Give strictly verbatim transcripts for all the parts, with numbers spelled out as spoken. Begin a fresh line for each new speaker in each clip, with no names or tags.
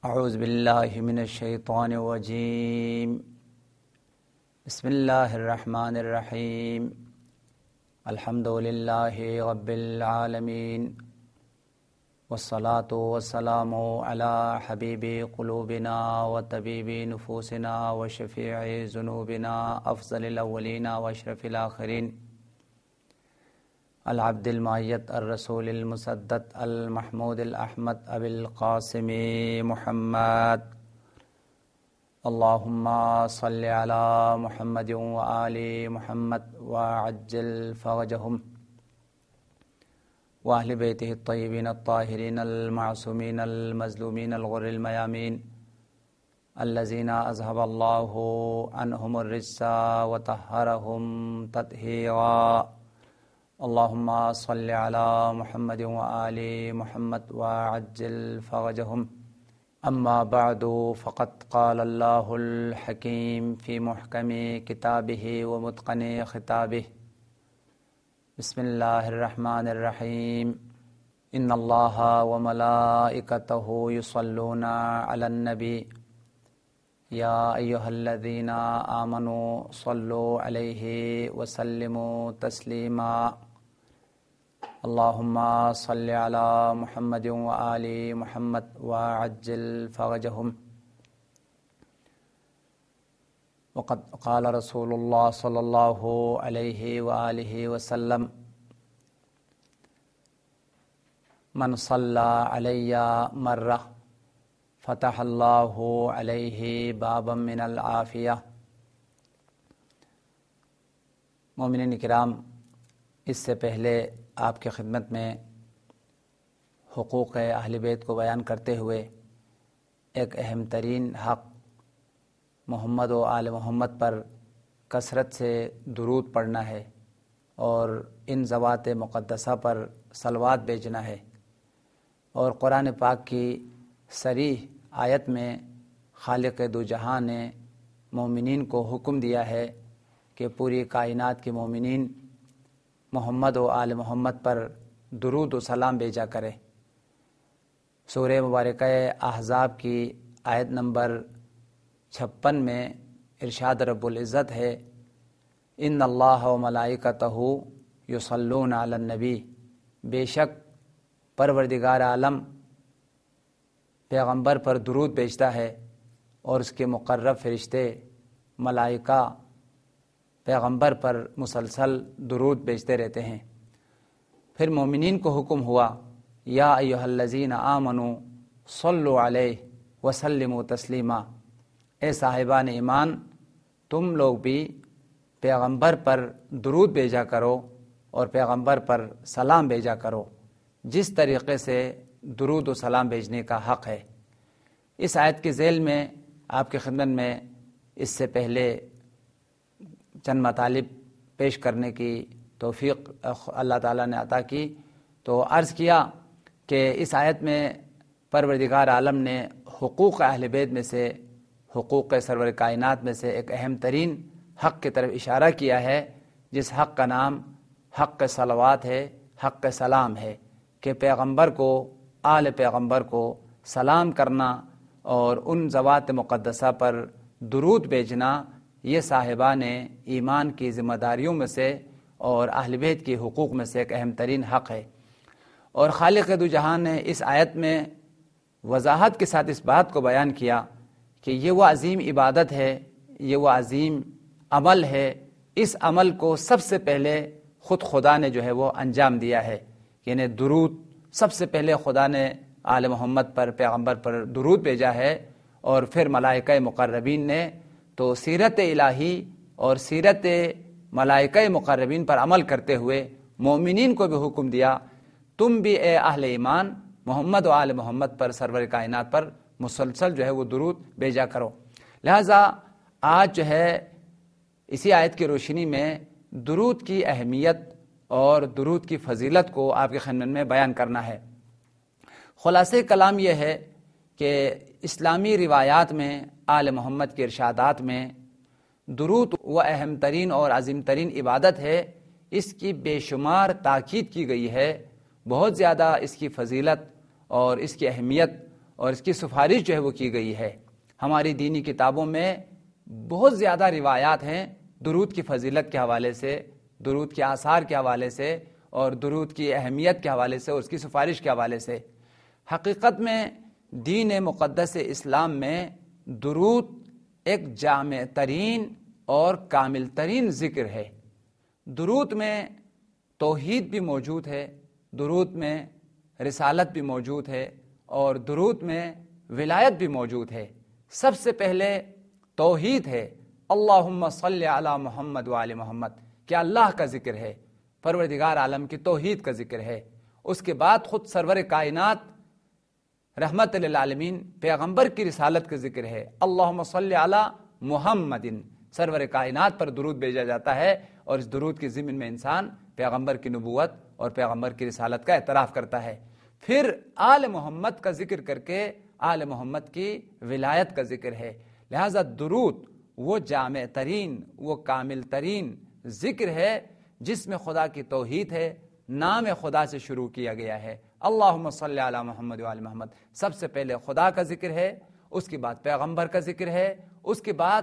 اعوذ باللہ من الشیطان الرجیم بسم اللہ الرحمن الرحیم الحمد للہ رب العالمین والصلاة والسلام علی حبیب قلوبنا وطبیب نفوسنا وشفیع ذنوبنا افضل الاولین واشرف الاخرین العبد المعیت الرسول المسدد المحمود الاحمد ابی القاسم محمد اللہم صل علی محمد وآل محمد وعجل فرجہم واہل بیتہ الطیبین الطاہرین المعصومین المظلومین الغر المیامین الذین اذہب اللہ عنہم الرجس وطہرہم تطہیرا اللہم صل علی محمد وآل محمد وعجل فرجہم اما بعد فقد قال اللہ الحکیم فی محکم کتابہ ومتقن خطابہ بسم اللہ الرحمن الرحیم ان اللہ وملائکتہ یصلون علی النبی یا ایہا الذین آمنوا صلوا علیہ وسلموا تسلیما اللہم صل علی محمد وآل محمد وعجل فرجہم وقد قال رسول اللہ صلی اللہ علیہ وآلہ وسلم من صلی علی مرہ فتح اللہ علیہ بابا من العافیہ۔ مومنین کرام، اس سے پہلے آپ کی خدمت میں حقوق اہل بیت کو بیان کرتے ہوئے ایک اہم ترین حق محمد و آل محمد پر کثرت سے درود پڑھنا ہے اور ان ذوات مقدسہ پر صلوات بھیجنا ہے، اور قرآن پاک کی صریح آیت میں خالق دو جہاں نے مومنین کو حکم دیا ہے کہ پوری کائنات کے مومنین محمد و آل محمد پر درود و سلام بھیجا کرے۔ سورہ مبارکہ احزاب کی آیت نمبر چھپن میں ارشاد رب العزت ہے ان اللہ و ملائکتہ یصلون علی النبی، بے شک پروردگار عالم پیغمبر پر درود بھیجتا ہے اور اس کے مقرب فرشتے ملائکہ پیغمبر پر مسلسل درود بھیجتے رہتے ہیں۔ پھر مومنین کو حکم ہوا یا ایھا الذین آمنوا صلوا علیہ وسلموا تسلیما، اے صاحبان ایمان، تم لوگ بھی پیغمبر پر درود بھیجا کرو اور پیغمبر پر سلام بھیجا کرو، جس طریقے سے درود و سلام بھیجنے کا حق ہے۔ اس آیت کے ذیل میں آپ کی خدمت میں اس سے پہلے چند مطالب پیش کرنے کی توفیق اللہ تعالیٰ نے عطا کی، تو عرض کیا کہ اس آیت میں پروردگار عالم نے حقوق اہل بیت میں سے، حقوق سرور کائنات میں سے ایک اہم ترین حق کی طرف اشارہ کیا ہے، جس حق کا نام حق صلوات ہے، حق سلام ہے، کہ پیغمبر کو، آل پیغمبر کو سلام کرنا اور ان ذوات مقدسہ پر درود بھیجنا، یہ صاحبان ایمان کی ذمہ داریوں میں سے اور اہل بیت کے حقوق میں سے ایک اہم ترین حق ہے۔ اور خالق دو جہان نے اس آیت میں وضاحت کے ساتھ اس بات کو بیان کیا کہ یہ وہ عظیم عبادت ہے، یہ وہ عظیم عمل ہے، اس عمل کو سب سے پہلے خود خدا نے جو ہے وہ انجام دیا ہے، یعنی درود سب سے پہلے خدا نے آل محمد پر، پیغمبر پر درود بھیجا ہے، اور پھر ملائکہ مقربین نے تو سیرت الہی اور سیرت ملائکہ مقربین پر عمل کرتے ہوئے مومنین کو بھی حکم دیا تم بھی اے اہل ایمان محمد و آل محمد پر، سرور کائنات پر مسلسل جو ہے وہ درود بھیجا کرو۔ لہٰذا آج جو ہے اسی آیت کی روشنی میں درود کی اہمیت اور درود کی فضیلت کو آپ کے خدمت میں بیان کرنا ہے۔ خلاصہ کلام یہ ہے کہ اسلامی روایات میں، آل محمد کے ارشادات میں درود وہ اہم ترین اور عظیم ترین عبادت ہے، اس کی بے شمار تاکید کی گئی ہے، بہت زیادہ اس کی فضیلت اور اس کی اہمیت اور اس کی سفارش جو ہے وہ کی گئی ہے۔ ہماری دینی کتابوں میں بہت زیادہ روایات ہیں درود کی فضیلت کے حوالے سے، درود کے آثار کے حوالے سے، اور درود کی اہمیت کے حوالے سے اور اس کی سفارش کے حوالے سے۔ حقیقت میں دین مقدس اسلام میں درود ایک جامع ترین اور کامل ترین ذکر ہے۔ درود میں توحید بھی موجود ہے، درود میں رسالت بھی موجود ہے، اور درود میں ولایت بھی موجود ہے۔ سب سے پہلے توحید ہے، اللہم صلی علی محمد وآل محمد، کیا اللہ کا ذکر ہے، پروردگار عالم کی توحید کا ذکر ہے۔ اس کے بعد خود سرور کائنات رحمت للعالمین پیغمبر کی رسالت کا ذکر ہے، اللہم صلی علی محمد، سرور کائنات پر درود بھیجا جاتا ہے، اور اس درود کی ضمن میں انسان پیغمبر کی نبوت اور پیغمبر کی رسالت کا اعتراف کرتا ہے۔ پھر آل محمد کا ذکر کر کے آل محمد کی ولایت کا ذکر ہے۔ لہذا درود وہ جامع ترین، وہ کامل ترین ذکر ہے جس میں خدا کی توحید ہے، نام خدا سے شروع کیا گیا ہے، اللہم صلی علی محمد وآل محمد۔ سب سے پہلے خدا کا ذکر ہے، اس کے بعد پیغمبر کا ذکر ہے، اس کے بعد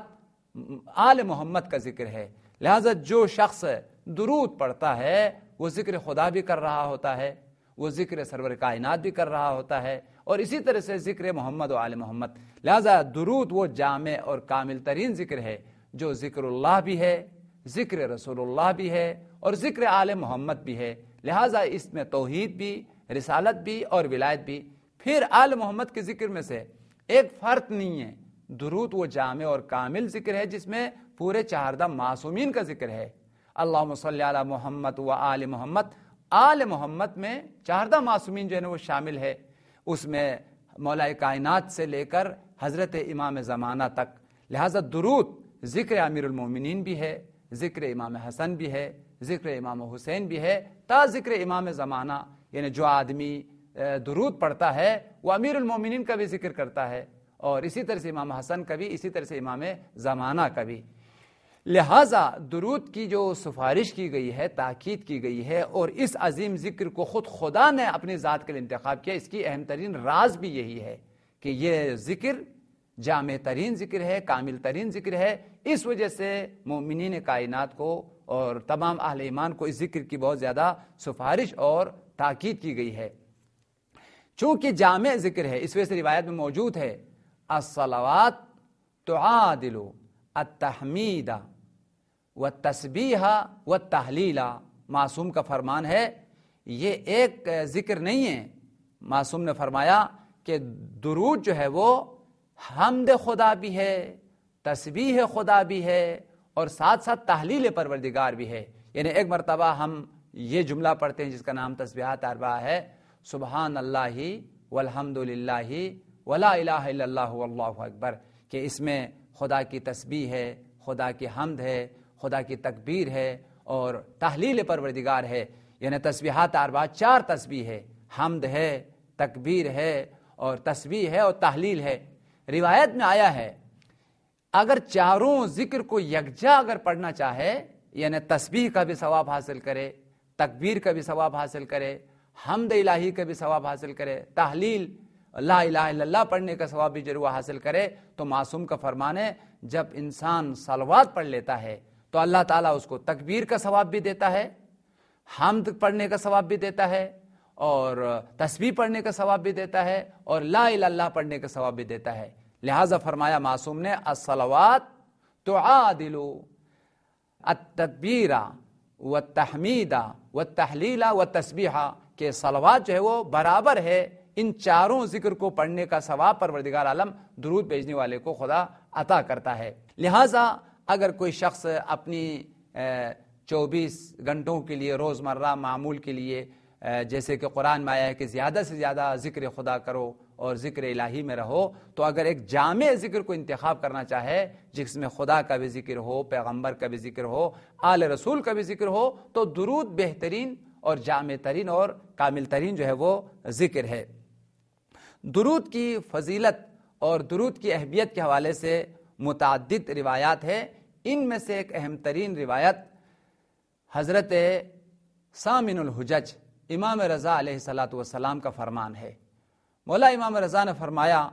آل محمد کا ذکر ہے۔ لہذا جو شخص درود پڑھتا ہے وہ ذکر خدا بھی کر رہا ہوتا ہے، وہ ذکر سرور کائنات بھی کر رہا ہوتا ہے، اور اسی طرح سے ذکر محمد و آل محمد۔ لہذا درود وہ جامع اور کامل ترین ذکر ہے جو ذکر اللہ بھی ہے، ذکر رسول اللہ بھی ہے، اور ذکر آل محمد بھی ہے۔ لہذا اس میں توحید بھی، رسالت بھی اور ولایت بھی۔ پھر آل محمد کے ذکر میں سے ایک فرق نہیں ہے، درود وہ جامع اور کامل ذکر ہے جس میں پورے چہاردہ معصومین کا ذکر ہے، اللہم صلی علی محمد و آل محمد۔ آل محمد میں چہاردہ معصومین جو ہے وہ شامل ہے، اس میں مولا کائنات سے لے کر حضرت امام زمانہ تک۔ لہذا درود ذکر امیر المومنین بھی ہے، ذکر امام حسن بھی ہے، ذکر امام حسین بھی ہے، تا ذکر امام زمانہ، یعنی جو آدمی درود پڑھتا ہے وہ امیر المومنین کا بھی ذکر کرتا ہے، اور اسی طرح سے امام حسن کا بھی، اسی طرح سے امام زمانہ کا بھی۔ لہذا درود کی جو سفارش کی گئی ہے، تاکید کی گئی ہے، اور اس عظیم ذکر کو خود خدا نے اپنی ذات کے لیے انتخاب کیا، اس کی اہم ترین راز بھی یہی ہے کہ یہ ذکر جامع ترین ذکر ہے، کامل ترین ذکر ہے۔ اس وجہ سے مومنین کائنات کو اور تمام اہل ایمان کو اس ذکر کی بہت زیادہ سفارش اور تاکید کی گئی ہے۔ چونکہ جامع ذکر ہے، اس وجہ سے روایت میں موجود ہے، الصلوات تعادل التحمید والتسبیح والتحلیل۔ معصوم کا فرمان ہے، یہ ایک ذکر نہیں ہے۔ معصوم نے فرمایا کہ درود جو ہے وہ حمد خدا بھی ہے، تسبیح خدا بھی ہے، اور ساتھ ساتھ تحلیل پروردگار بھی ہے۔ یعنی ایک مرتبہ ہم یہ جملہ پڑھتے ہیں جس کا نام تسبیحات اربعہ ہے، سبحان اللہ والحمد للہ ولا الہ الا اللہ واللہ اکبر، کہ اس میں خدا کی تسبیح ہے، خدا کی حمد ہے، خدا کی تکبیر ہے، اور تحلیل پروردگار ہے۔ یعنی تسبیحات اربعہ چار تسبیح ہے، حمد ہے، تکبیر ہے، اور تسبیح ہے، اور تحلیل ہے۔ روایت میں آیا ہے اگر چاروں ذکر کو یکجا اگر پڑھنا چاہے، یعنی تسبیح کا بھی ثواب حاصل کرے، تکبیر کا بھی ثواب حاصل کرے، حمد الہی کا بھی ثواب حاصل کرے، تحلیل لا الہ الا اللہ پڑھنے کا ثواب بھی ضرور حاصل کرے، تو معصوم کا فرمان ہے جب انسان صلوات پڑھ لیتا ہے تو اللہ تعالیٰ اس کو تکبیر کا ثواب بھی دیتا ہے، حمد پڑھنے کا ثواب بھی دیتا ہے، اور تسبیح پڑھنے کا ثواب بھی دیتا ہے، اور لا الہ الا اللہ پڑھنے کا ثواب بھی دیتا ہے۔ لہذا فرمایا معصوم نے الصلوات تعادل التکبیر والتحمید والتحلیل والتسبیح، کہ صلوات جو ہے وہ برابر ہے ان چاروں ذکر کو پڑھنے کا ثواب پروردگار عالم درود بھیجنے والے کو خدا عطا کرتا ہے۔ لہذا اگر کوئی شخص اپنی چوبیس گھنٹوں کے لیے روزمرہ معمول کے لیے، جیسے کہ قرآن میں آیا ہے کہ زیادہ سے زیادہ ذکر خدا کرو اور ذکر الہی میں رہو، تو اگر ایک جامع ذکر کو انتخاب کرنا چاہے جس میں خدا کا بھی ذکر ہو، پیغمبر کا بھی ذکر ہو، آل رسول کا بھی ذکر ہو، تو درود بہترین اور جامع ترین اور کامل ترین جو ہے وہ ذکر ہے۔ درود کی فضیلت اور درود کی اہمیت کے حوالے سے متعدد روایات ہیں۔ ان میں سے ایک اہم ترین روایت حضرت سامن الحجج امام رضا علیہ الصلاۃ والسلام کا فرمان ہے۔ مولا امام رضا نے فرمایا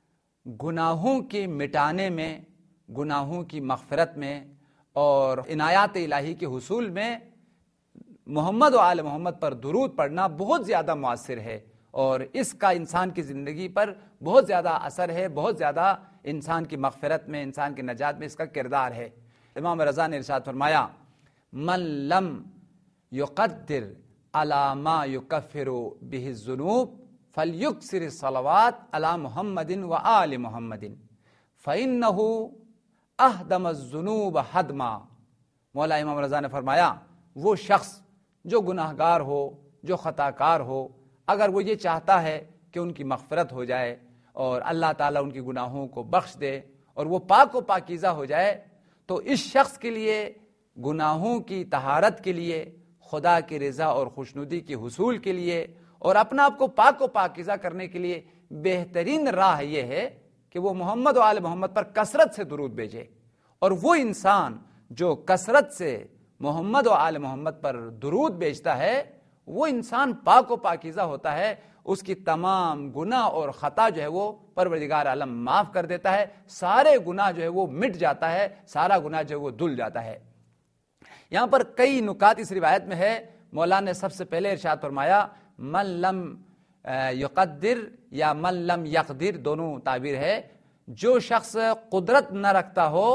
گناہوں کی مٹانے میں، گناہوں کی مغفرت میں اور عنایات الہی کے حصول میں محمد و آل محمد پر درود پڑھنا بہت زیادہ مؤثر ہے، اور اس کا انسان کی زندگی پر بہت زیادہ اثر ہے، بہت زیادہ انسان کی مغفرت میں، انسان کی نجات میں اس کا کردار ہے۔ امام رضا نے ارشاد فرمایا من لم یقدر علی ما یکفر بہ الذنوب فلیکثر الصلوات علی محمد و آل محمد فإنہ اہدم الذنوب ہدما۔ مولا امام رضا نے فرمایا وہ شخص جو گناہ گار ہو، جو خطا کار ہو، اگر وہ یہ چاہتا ہے کہ ان کی مغفرت ہو جائے اور اللہ تعالیٰ ان کی گناہوں کو بخش دے اور وہ پاک و پاکیزہ ہو جائے، تو اس شخص کے لیے گناہوں کی طہارت کے لیے، خدا کی رضا اور خوشنودی کے حصول کے لیے اور اپنا آپ کو پاک و پاکیزہ کرنے کے لیے بہترین راہ یہ ہے کہ وہ محمد و آل محمد پر کثرت سے درود بھیجے۔ اور وہ انسان جو کثرت سے محمد و آل محمد پر درود بھیجتا ہے، وہ انسان پاک و پاکیزہ ہوتا ہے، اس کی تمام گناہ اور خطا جو ہے وہ پروردگار عالم معاف کر دیتا ہے، سارے گناہ جو ہے وہ مٹ جاتا ہے، سارا گناہ جو ہے وہ دھل جاتا ہے۔ یہاں پر کئی نکات اس روایت میں ہے۔ مولا نے سب سے پہلے ارشاد فرمایا من لم یقدر یا من لم یقدر، دونوں تعبیر ہے، جو شخص قدرت نہ رکھتا ہو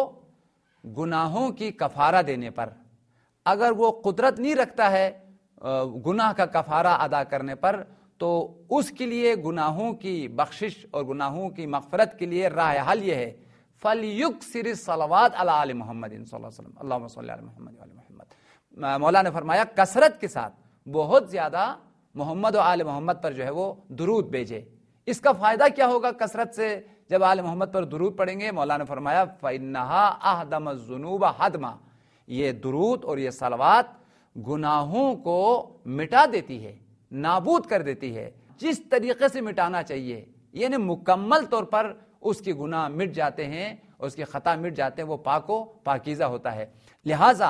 گناہوں کی کفارہ دینے پر، اگر وہ قدرت نہیں رکھتا ہے گناہ کا کفارہ ادا کرنے پر، تو اس کے لیے گناہوں کی بخشش اور گناہوں کی مغفرت کے لیے راہ حل یہ ہے فَلْيُكْثِرِ الصَّلَوَاتِ عَلَىٰ آلِ مُحَمَّدٍ صلی اللہ علیہ وسلم، اللہم صلی علی محمد وعلی محمد۔ مولا نے فرمایا کثرت کے ساتھ بہت زیادہ محمد و آل محمد پر جو ہے وہ درود بھیجے۔ اس کا فائدہ کیا ہوگا کثرت سے جب آل محمد پر درود پڑھیں گے؟ مولا نے فرمایا فَإِنَّهَا أَهْدَمَ الذُّنُوبَ هَدْمًا، یہ درود اور یہ صلوات گناہوں کو مٹا دیتی ہے، نابود کر دیتی ہے، جس طریقے سے مٹانا چاہیے، یعنی مکمل طور پر اس کے گناہ مٹ جاتے ہیں، اس کے خطا مٹ جاتے ہیں، وہ پاک و پاکیزہ ہوتا ہے۔ لہٰذا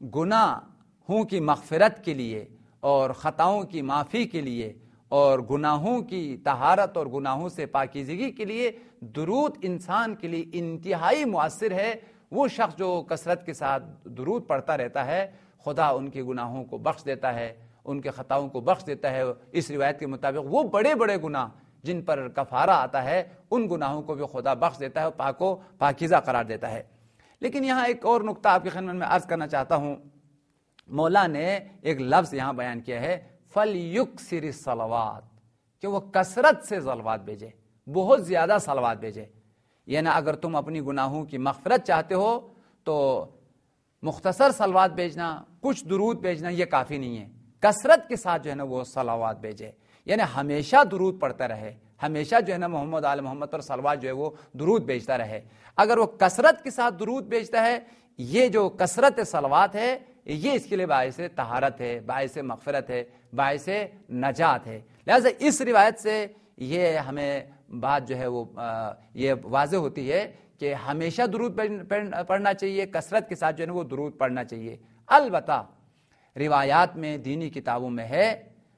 گناہوں کی مغفرت کے لیے اور خطاؤں کی معافی کے لیے اور گناہوں کی طہارت اور گناہوں سے پاکیزگی کے لیے درود انسان کے لیے انتہائی مؤثر ہے۔ وہ شخص جو کثرت کے ساتھ درود پڑھتا رہتا ہے، خدا ان کے گناہوں کو بخش دیتا ہے، ان کے خطاؤں کو بخش دیتا ہے۔ اس روایت کے مطابق وہ بڑے بڑے گناہ جن پر کفارہ آتا ہے، ان گناہوں کو بھی خدا بخش دیتا ہے اور پاک و پاکیزہ قرار دیتا ہے۔ لیکن یہاں ایک اور نقطہ آپ کی خدمت میں عرض کرنا چاہتا ہوں۔ مولا نے ایک لفظ یہاں بیان کیا ہے فَلْيُكْثِرِ الصَّلَوَاتِ، کہ وہ کثرت سے صلوات بھیجے، بہت زیادہ صلوات بھیجے۔ یعنی اگر تم اپنی گناہوں کی مغفرت چاہتے ہو تو مختصر صلوات بھیجنا، کچھ درود بھیجنا یہ کافی نہیں ہے، کثرت کے ساتھ جو ہے نا وہ صلوات بھیجے، یعنی ہمیشہ درود پڑھتا رہے، ہمیشہ جو ہے نا محمد آل محمد پر صلوات جو ہے وہ درود بھیجتا رہے۔ اگر وہ کثرت کے ساتھ درود بھیجتا ہے، یہ جو کثرت صلوات ہے یہ اس کے لیے باعث طہارت ہے، باعث مغفرت ہے، باعث نجات ہے۔ لہذا اس روایت سے یہ ہمیں بات جو ہے وہ یہ واضح ہوتی ہے کہ ہمیشہ درود پڑھنا چاہیے، کثرت کے ساتھ جو ہے وہ درود پڑھنا چاہیے۔ البتہ روایات میں، دینی کتابوں میں ہے،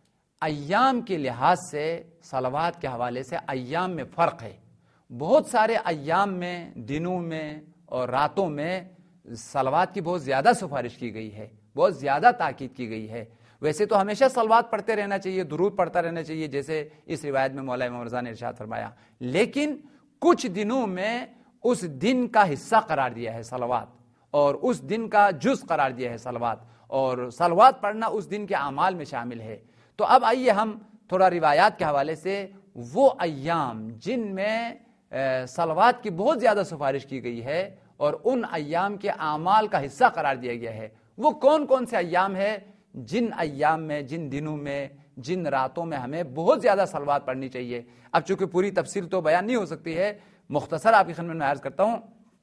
ایام کے لحاظ سے صلوات کے حوالے سے ایام میں فرق ہے۔ بہت سارے ایام میں، دنوں میں اور راتوں میں صلوات کی بہت زیادہ سفارش کی گئی ہے، بہت زیادہ تاکید کی گئی ہے۔ ویسے تو ہمیشہ صلوات پڑھتے رہنا چاہیے، درود پڑھتا رہنا چاہیے، جیسے اس روایت میں مولا امام رضا نے ارشاد فرمایا، لیکن کچھ دنوں میں اس دن کا حصہ قرار دیا ہے صلوات، اور اس دن کا جز قرار دیا ہے صلوات، اور صلوات پڑھنا اس دن کے اعمال میں شامل ہے۔ تو اب آئیے ہم تھوڑا روایات کے حوالے سے وہ ایام جن میں صلوات کی بہت زیادہ سفارش کی گئی ہے اور ان ایام کے اعمال کا حصہ قرار دیا گیا ہے، وہ کون کون سے ایام ہے جن ایام میں، جن دنوں میں، جن راتوں میں ہمیں بہت زیادہ صلوات پڑھنی چاہیے۔ اب چونکہ پوری تفصیل تو بیان نہیں ہو سکتی ہے، مختصر آپ کی خدمت میں عرض کرتا ہوں۔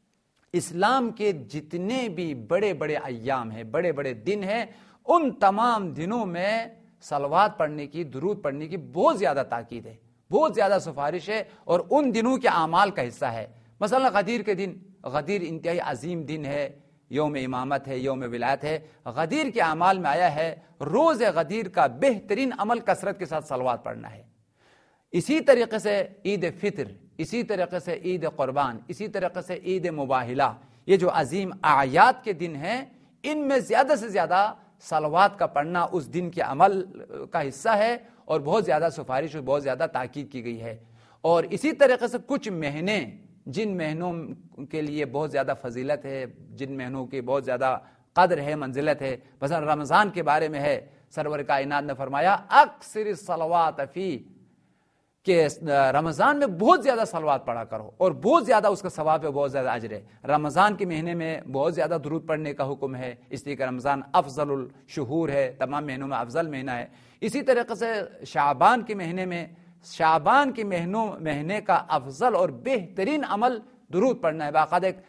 اسلام کے جتنے بھی بڑے بڑے ایام ہیں، بڑے بڑے دن ہیں، ان تمام دنوں میں صلوات پڑھنے کی، درود پڑھنے کی بہت زیادہ تاکید ہے، بہت زیادہ سفارش ہے، اور ان دنوں کے اعمال کا حصہ ہے۔ مثلا غدیر کے دن، غدیر انتہائی عظیم دن ہے، یوم امامت ہے، یوم ولایت ہے۔ غدیر کے اعمال میں آیا ہے روز غدیر کا بہترین عمل کثرت کے ساتھ صلوات پڑھنا ہے۔ اسی طریقے سے عید فطر، اسی طریقے سے عید قربان، اسی طریقے سے عید مباہلہ، یہ جو عظیم اعیاد کے دن ہیں ان میں زیادہ سے زیادہ صلوات کا پڑھنا اس دن کے عمل کا حصہ ہے اور بہت زیادہ سفارش اور بہت زیادہ تاکید کی گئی ہے۔ اور اسی طریقے سے کچھ مہینے جن مہینوں کے لیے بہت زیادہ فضیلت ہے، جن مہینوں کی بہت زیادہ قدر ہے، منزلت ہے، مثلا رمضان کے بارے میں ہے، سرور کائنات نے فرمایا اکثر الصلوات فی، کہ رمضان میں بہت زیادہ صلوات پڑھا کرو اور بہت زیادہ اس کا ثواب ہے، بہت زیادہ اجر ہے۔ رمضان کے مہینے میں بہت زیادہ درود پڑھنے کا حکم ہے، اس لیے کہ رمضان افضل الشہور ہے، تمام مہینوں میں افضل مہینہ ہے۔ اسی طریقے سے شعبان کے مہینے میں، شعبان کے مہینوں مہینے کا افضل اور بہترین عمل درود پڑھنا ہے۔ باقاعدہ ایک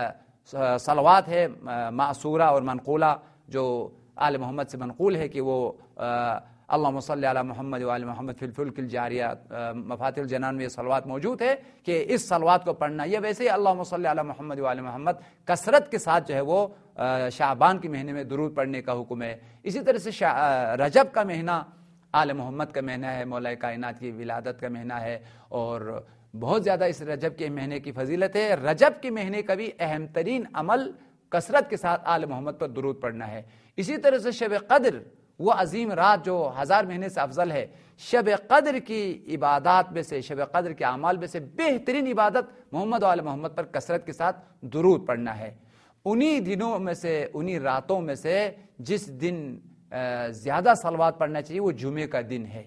صلوات ہے معصورہ اور منقولہ جو آل محمد سے منقول ہے کہ وہ اللہم صلی علی محمد و آل محمد فی الفلک الجاریہ، مفاتیح الجنان میں یہ صلوات موجود ہے کہ اس صلوات کو پڑھنا۔ یہ ویسے ہی اللہم صلی علی محمد و آل محمد کثرت کے ساتھ جو ہے وہ شعبان کے مہینے میں درود پڑھنے کا حکم ہے۔ اسی طرح سے رجب کا مہینہ آل محمد کا مہینہ ہے، مولا کائنات کی ولادت کا مہینہ ہے اور بہت زیادہ اس رجب کے مہینے کی فضیلت ہے۔ رجب کے مہینے کا بھی اہم ترین عمل کثرت کے ساتھ آل محمد پر درود پڑھنا ہے۔ اسی طرح سے شب قدر، وہ عظیم رات جو ہزار مہینے سے افضل ہے، شب قدر کی عبادات میں سے، شب قدر کے اعمال میں سے بہترین عبادت محمد و آل محمد پر کثرت کے ساتھ درود پڑھنا ہے۔ انہی دنوں میں سے، انہی راتوں میں سے جس دن زیادہ صلوات پڑھنا چاہیے وہ جمعے کا دن ہے۔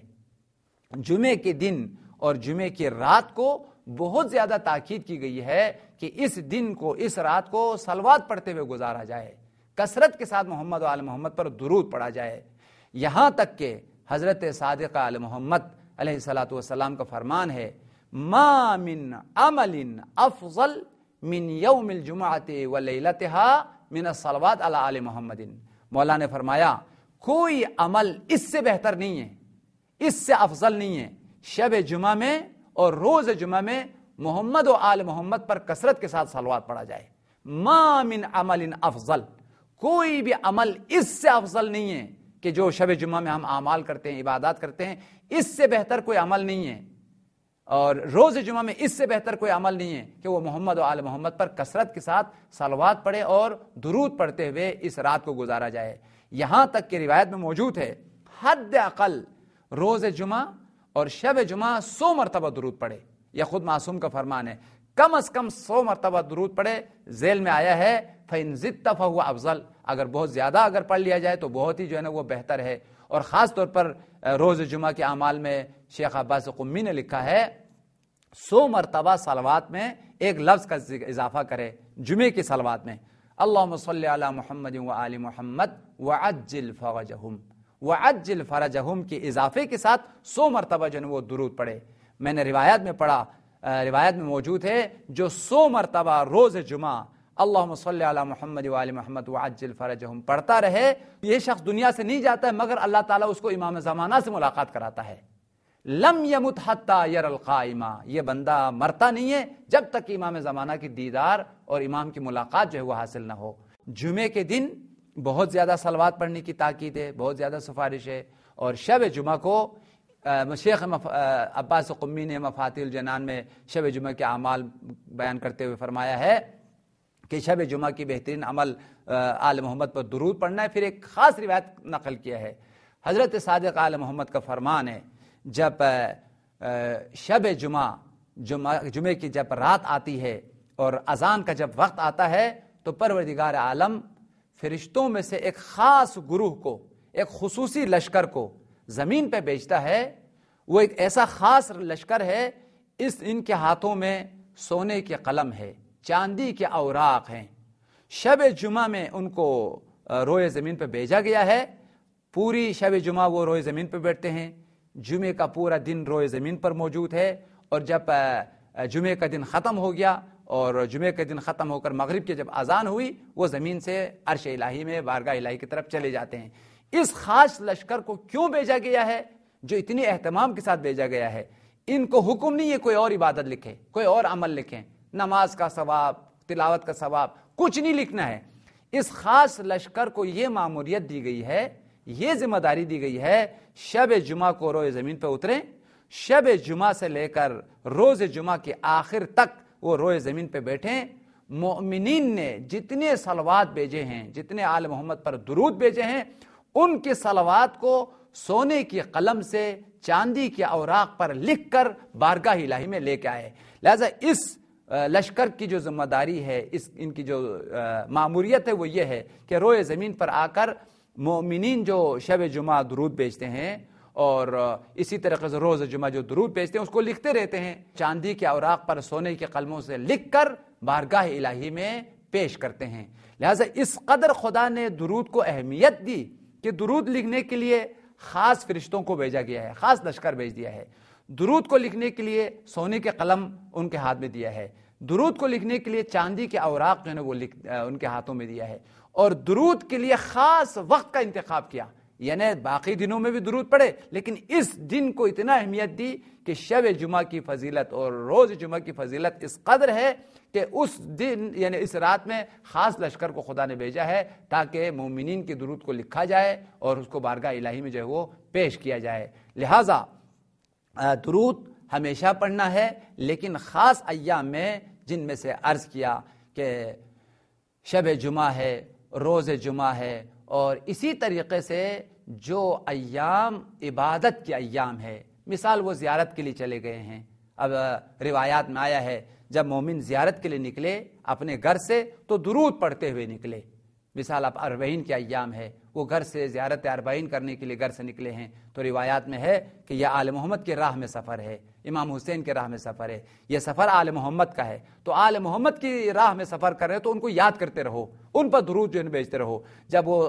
جمعے کے دن اور جمعے کی رات کو بہت زیادہ تاکید کی گئی ہے کہ اس دن کو، اس رات کو صلوات پڑھتے ہوئے گزارا جائے، کثرت کے ساتھ محمد و آل محمد پر درود پڑھا جائے۔ یہاں تک کہ حضرت صادق آل محمد علیہ الصلوۃ والسلام کا فرمان ہے ما من عمل افضل من یوم الجمعۃ ولیلتها من الصلوات علی آل محمد۔ مولا نے فرمایا کوئی عمل اس سے بہتر نہیں ہے، اس سے افضل نہیں ہے شب جمعہ میں اور روز جمعہ میں محمد و آل محمد پر کثرت کے ساتھ صلوات پڑھا جائے۔ ما من عمل افضل، کوئی بھی عمل اس سے افضل نہیں ہے کہ جو شب جمعہ میں ہم اعمال کرتے ہیں، عبادات کرتے ہیں، اس سے بہتر کوئی عمل نہیں ہے، اور روز جمعہ میں اس سے بہتر کوئی عمل نہیں ہے کہ وہ محمد و آل محمد پر کثرت کے ساتھ صلوات پڑھے اور درود پڑھتے ہوئے اس رات کو گزارا جائے۔ یہاں تک کہ روایت میں موجود ہے حد اقل روز جمعہ اور شب جمعہ سو مرتبہ درود پڑھے، یہ خود معصوم کا فرمان ہے، کم از کم سو مرتبہ درود پڑھے۔ ذیل میں آیا ہے فَإِن زِدْتَ فَهُوَ أَفْضَلُ، اگر بہت زیادہ اگر پڑھ لیا جائے تو بہت ہی جو ہے نا وہ بہتر ہے۔ اور خاص طور پر روز جمعہ کے اعمال میں شیخ عباس قمی نے لکھا ہے سو مرتبہ صلوات میں ایک لفظ کا اضافہ کرے، جمعے کی صلوات میں اللہم صلی علی محمد و آل محمد وعجل فرجہم، وعجل فرجہم کے اضافے کے ساتھ سو مرتبہ جو ہے وہ درود پڑھے۔ میں نے روایت میں پڑھا، روایت میں موجود ہے جو سو مرتبہ روز جمعہ اللہم صلی علی محمد و آل محمد وعجل فرجہم پڑھتا رہے، یہ شخص دنیا سے نہیں جاتا ہے مگر اللہ تعالیٰ اس کو امام زمانہ سے ملاقات کراتا ہے۔ لم یمت حتی یر القائمہ، یہ بندہ مرتا نہیں ہے جب تک امام زمانہ کی دیدار اور امام کی ملاقات جو ہے وہ حاصل نہ ہو۔ جمعے کے دن بہت زیادہ صلوات پڑھنے کی تاکید ہے، بہت زیادہ سفارش ہے، اور شب جمعہ کو شیخ عباس قمی نے مفاتیح الجنان میں شب جمعہ کے اعمال بیان کرتے ہوئے فرمایا ہے کہ شب جمعہ کی بہترین عمل آل محمد پر درود پڑھنا ہے۔ پھر ایک خاص روایت نقل کیا ہے، حضرت صادق آل محمد کا فرمان ہے جب شب جمعہ جمعہ جمعے کی جب رات آتی ہے اور اذان کا جب وقت آتا ہے تو پروردگار عالم فرشتوں میں سے ایک خاص گروہ کو، ایک خصوصی لشکر کو زمین پہ بھیجتا ہے۔ وہ ایک ایسا خاص لشکر ہے، اس ان کے ہاتھوں میں سونے کے قلم ہے، چاندی کے اوراق ہیں۔ شب جمعہ میں ان کو روئے زمین پہ بھیجا گیا ہے، پوری شب جمعہ وہ روئے زمین پہ بیٹھتے ہیں، جمعے کا پورا دن روئے زمین پر موجود ہے، اور جب جمعے کا دن ختم ہو گیا اور جمعے کا دن ختم ہو کر مغرب کی جب اذان ہوئی وہ زمین سے عرش الہی میں بارگاہ الہی کی طرف چلے جاتے ہیں۔ اس خاص لشکر کو کیوں بھیجا گیا ہے، جو اتنی اہتمام کے ساتھ بھیجا گیا ہے؟ ان کو حکم نہیں ہے کوئی اور عبادت لکھے، کوئی اور عمل لکھیں، نماز کا ثواب، تلاوت کا ثواب، کچھ نہیں لکھنا ہے۔ اس خاص لشکر کو یہ ماموریت دی گئی ہے، یہ ذمہ داری دی گئی ہے، شب جمعہ کو روئے زمین پہ اتریں، شب جمعہ سے لے کر روز جمعہ کے آخر تک وہ روئے زمین پہ بیٹھیں. مومنین نے جتنے صلوات بھیجے ہیں، جتنے آل محمد پر درود بھیجے ہیں، ان کے صلوات کو سونے کی قلم سے چاندی کے اوراق پر لکھ کر بارگاہ الہی میں لے کے آئے. لہذا اس لشکر کی جو ذمہ داری ہے، اس ان کی جو ماموریت ہے وہ یہ ہے کہ روئے زمین پر آ کر مومنین جو شب جمعہ درود بھیجتے ہیں اور اسی طریقے سے روز جمعہ جو درود بھیجتے ہیں اس کو لکھتے رہتے ہیں، چاندی کے اوراق پر سونے کے قلموں سے لکھ کر بارگاہ الہی میں پیش کرتے ہیں. لہذا اس قدر خدا نے درود کو اہمیت دی کہ درود لکھنے کے لیے خاص فرشتوں کو بھیجا گیا ہے، خاص لشکر بھیج دیا ہے. درود کو لکھنے کے لیے سونے کے قلم ان کے ہاتھ میں دیا ہے. درود کو لکھنے کے لیے چاندی کے اوراق جو ہے وہ ان کے ہاتھوں میں دیا ہے. اور درود کے لیے خاص وقت کا انتخاب کیا، یعنی باقی دنوں میں بھی درود پڑھے لیکن اس دن کو اتنا اہمیت دی کہ شب جمعہ کی فضیلت اور روز جمعہ کی فضیلت اس قدر ہے کہ اس دن یعنی اس رات میں خاص لشکر کو خدا نے بھیجا ہے تاکہ مومنین کے درود کو لکھا جائے اور اس کو بارگاہ الہی میں جو ہے وہ پیش کیا جائے. لہٰذا درود ہمیشہ پڑھنا ہے لیکن خاص ایام میں، جن میں سے عرض کیا کہ شب جمعہ ہے، روز جمعہ ہے، اور اسی طریقے سے جو ایام عبادت کے ایام ہے. مثال وہ زیارت کے لیے چلے گئے ہیں. اب روایات میں آیا ہے جب مومن زیارت کے لیے نکلے اپنے گھر سے تو درود پڑھتے ہوئے نکلے. مثال اب اربعین کے ایام ہے، وہ گھر سے زیارت اربعین کرنے کے لیے گھر سے نکلے ہیں تو روایات میں ہے کہ یہ آل محمد کے راہ میں سفر ہے، امام حسین کے راہ میں سفر ہے، یہ سفر آل محمد کا ہے. تو آل محمد کی راہ میں سفر کر رہے تو ان کو یاد کرتے رہو، ان پر درود جو ہے بھیجتے رہو. جب وہ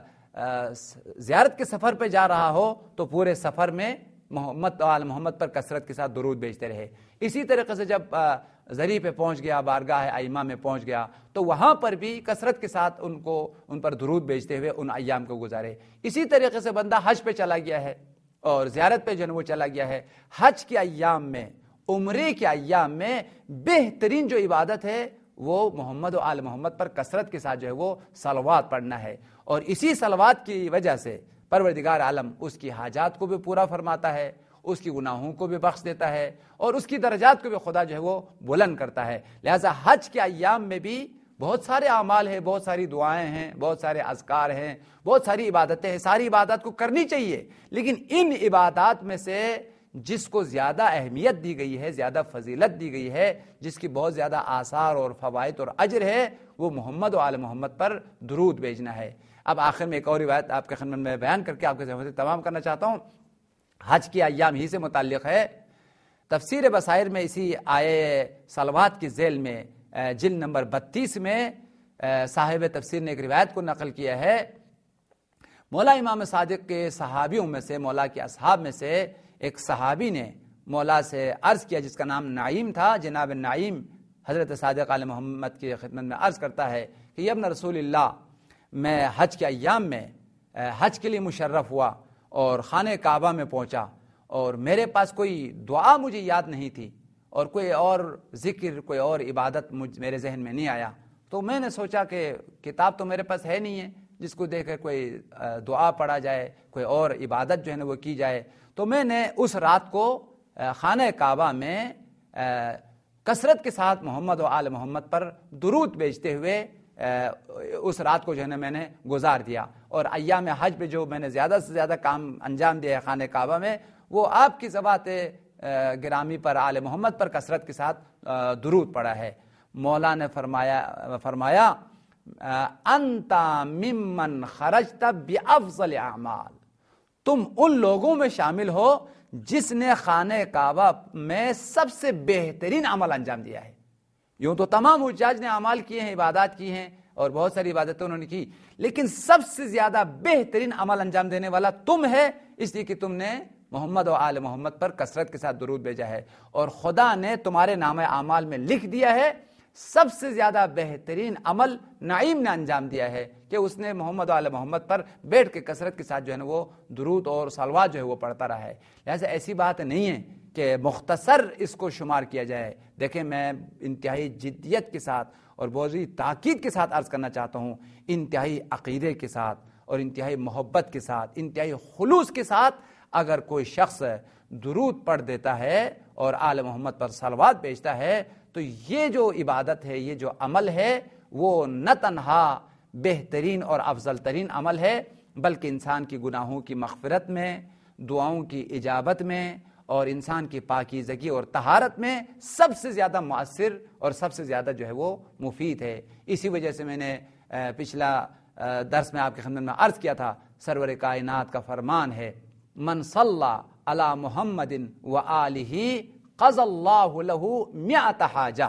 زیارت کے سفر پہ جا رہا ہو تو پورے سفر میں محمد آل محمد پر کثرت کے ساتھ درود بھیجتے رہے. اسی طریقے سے جب زری پہ پہنچ گیا، بارگاہ ائمہ میں پہنچ گیا تو وہاں پر بھی کثرت کے ساتھ ان کو ان پر درود بھیجتے ہوئے ان ایام کو گزارے. اسی طریقے سے بندہ حج پہ چلا گیا ہے اور زیارت پہ جو ہے وہ چلا گیا ہے، حج کے ایام میں، عمرے کے ایام میں بہترین جو عبادت ہے وہ محمد و آل محمد پر کثرت کے ساتھ جو ہے وہ صلوات پڑھنا ہے. اور اسی صلوات کی وجہ سے پروردگار عالم اس کی حاجات کو بھی پورا فرماتا ہے، اس کی گناہوں کو بھی بخش دیتا ہے اور اس کی درجات کو بھی خدا جو ہے وہ بلند کرتا ہے. لہذا حج کے ایام میں بھی بہت سارے اعمال ہیں، بہت ساری دعائیں ہیں، بہت سارے اذکار ہیں، بہت ساری عبادتیں ہیں. ساری عبادات کو کرنی چاہیے لیکن ان عبادات میں سے جس کو زیادہ اہمیت دی گئی ہے، زیادہ فضیلت دی گئی ہے، جس کی بہت زیادہ آثار اور فوائد اور اجر ہے، وہ محمد و آل محمد پر درود بھیجنا ہے. اب آخر میں ایک اور روایت آپ کے خدمت میں بیان کر کے آپ کے ذہن سے تمام کرنا چاہتا ہوں. حج کی ایام ہی سے متعلق ہے. تفسیر بصائر میں اسی آیے صلوات کی ذیل میں جلد نمبر بتیس میں صاحب تفسیر نے ایک روایت کو نقل کیا ہے. مولا امام صادق کے صحابیوں میں سے، مولا کے اصحاب میں سے ایک صحابی نے مولا سے عرض کیا جس کا نام نعیم تھا. جناب نعیم حضرت صادق علیہ محمد کی خدمت میں عرض کرتا ہے کہ یا ابن رسول اللہ، میں حج کے ایام میں حج کے لیے مشرف ہوا اور خانہ کعبہ میں پہنچا اور میرے پاس کوئی دعا مجھے یاد نہیں تھی اور کوئی اور ذکر، کوئی اور عبادت مجھ میرے ذہن میں نہیں آیا. تو میں نے سوچا کہ کتاب تو میرے پاس ہے نہیں ہے جس کو دیکھ کر کوئی دعا پڑھا جائے، کوئی اور عبادت جو ہے نا وہ کی جائے. تو میں نے اس رات کو خانہ کعبہ میں کثرت کے ساتھ محمد و آل محمد پر درود بھیجتے ہوئے اس رات کو جو ہے نا میں نے گزار دیا. اور ایام حج پہ جو میں نے زیادہ سے زیادہ کام انجام دیا ہے خانہ کعبہ میں، وہ آپ کی ذوات گرامی پر، آل محمد پر کثرت کے ساتھ درود پڑا ہے. مولا نے فرمایا فرمایا انتا ممن خرجت بافضل اعمال، تم ان لوگوں میں شامل ہو جس نے خانہ کعبہ میں سب سے بہترین عمل انجام دیا ہے. یوں تو تمام حجاج نے اعمال کیے ہیں، عبادات کی ہیں اور بہت ساری عبادتیں انہوں نے کی، لیکن سب سے زیادہ بہترین عمل انجام دینے والا تم ہے، اس لیے کہ تم نے محمد و آل محمد پر کثرت کے ساتھ درود بھیجا ہے اور خدا نے تمہارے نام اعمال میں لکھ دیا ہے سب سے زیادہ بہترین عمل نعیم نے انجام دیا ہے کہ اس نے محمد و آل محمد پر بیٹھ کے کثرت کے ساتھ جو ہے نا وہ درود اور صلوات جو ہے وہ پڑھتا رہا ہے. لہٰذا ایسی بات نہیں ہے کہ مختصر اس کو شمار کیا جائے. دیکھیں میں انتہائی جدیت کے ساتھ اور بہت ہی تاکید کے ساتھ عرض کرنا چاہتا ہوں، انتہائی عقیدے کے ساتھ اور انتہائی محبت کے ساتھ، انتہائی خلوص کے ساتھ اگر کوئی شخص درود پڑھ دیتا ہے اور آل محمد پر صلوات بھیجتا ہے تو یہ جو عبادت ہے، یہ جو عمل ہے، وہ نہ تنہا بہترین اور افضل ترین عمل ہے بلکہ انسان کی گناہوں کی مغفرت میں، دعاؤں کی اجابت میں اور انسان کی پاکیزگی اور طہارت میں سب سے زیادہ مؤثر اور سب سے زیادہ جو ہے وہ مفید ہے۔ اسی وجہ سے میں نے پچھلا درس میں آپ کے خدمت میں عرض کیا تھا، سرور کائنات کا فرمان ہے، من صلی علی محمد و آلہ قضى اللہ لہ مئۃ حاجہ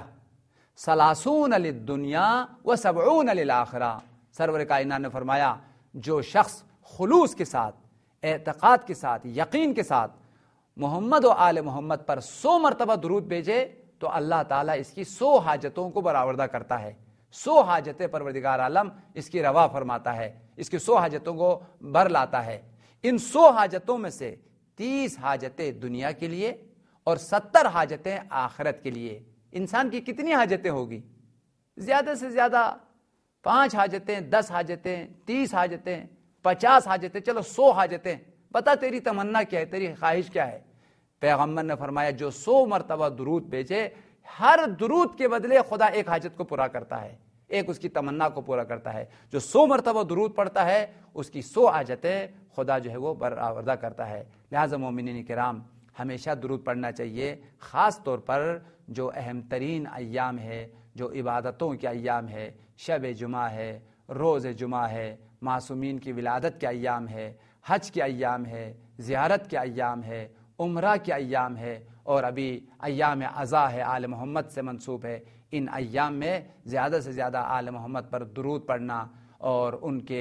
ثلاثون للدنیا و سبعون للآخرہ۔ سرور کائنات نے فرمایا جو شخص خلوص کے ساتھ، اعتقاد کے ساتھ، یقین کے ساتھ محمد و آل محمد پر سو مرتبہ درود بھیجے تو اللہ تعالیٰ اس کی سو حاجتوں کو برآوردہ کرتا ہے، سو حاجتیں پروردگار عالم اس کی روا فرماتا ہے، اس کی سو حاجتوں کو بر لاتا ہے۔ ان سو حاجتوں میں سے تیس حاجتیں دنیا کے لیے اور ستر حاجتیں آخرت کے لیے۔ انسان کی کتنی حاجتیں ہوگی؟ زیادہ سے زیادہ پانچ حاجتیں، دس حاجتیں، تیس حاجتیں، پچاس حاجتیں، چلو سو حاجتیں۔ بتا تیری تمنا کیا ہے، تیری خواہش کیا ہے؟ پیغمبر نے فرمایا جو سو مرتبہ درود بھیجے، ہر درود کے بدلے خدا ایک حاجت کو پورا کرتا ہے، ایک اس کی تمنا کو پورا کرتا ہے۔ جو سو مرتبہ درود پڑھتا ہے اس کی سو حاجتیں خدا جو ہے وہ برآوردہ کرتا ہے۔ لہٰذا مومنین کرام ہمیشہ درود پڑھنا چاہیے، خاص طور پر جو اہم ترین ایام ہے، جو عبادتوں کے ایام ہے، شب جمعہ ہے، روز جمعہ ہے، معصومین کی ولادت کے ایام ہے، حج کے ایام ہے، زیارت کے ایام ہے، عمرہ کے ایام ہے، اور ابھی ایام عزا ہے، آل محمد سے منسوب ہے۔ ان ایام میں زیادہ سے زیادہ آل محمد پر درود پڑھنا اور ان کے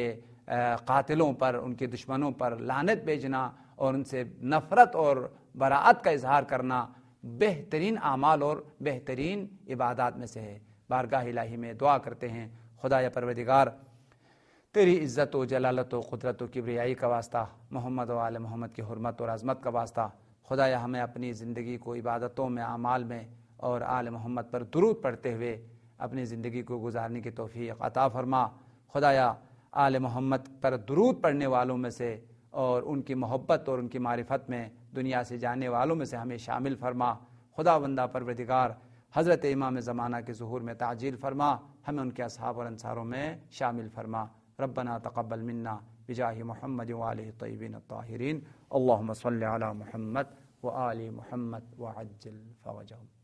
قاتلوں پر، ان کے دشمنوں پر لعنت بھیجنا اور ان سے نفرت اور براءت کا اظہار کرنا بہترین اعمال اور بہترین عبادات میں سے ہے۔ بارگاہ الہی میں دعا کرتے ہیں، خدایا پروردگار تیری عزت و جلالت و قدرت و کبریائی کا واسطہ، محمد و آل محمد کی حرمت اور عظمت کا واسطہ، خدایا ہمیں اپنی زندگی کو عبادتوں میں، اعمال میں اور آل محمد پر درود پڑھتے ہوئے اپنی زندگی کو گزارنے کی توفیق عطا فرما۔ خدایا آل محمد پر درود پڑھنے والوں میں سے اور ان کی محبت اور ان کی معرفت میں دنیا سے جانے والوں میں سے ہمیں شامل فرما۔ خدا بندہ پروردگار حضرت امام زمانہ کے ظہور میں تعجیل فرما، ہمیں ان کے اصحاب اور انصاروں میں شامل فرما۔ ربنا تقبل منا بجاہ محمد وآلہ الطیبین الطاہرین، اللہم صل علی محمد وآل محمد وعجل فرجهم۔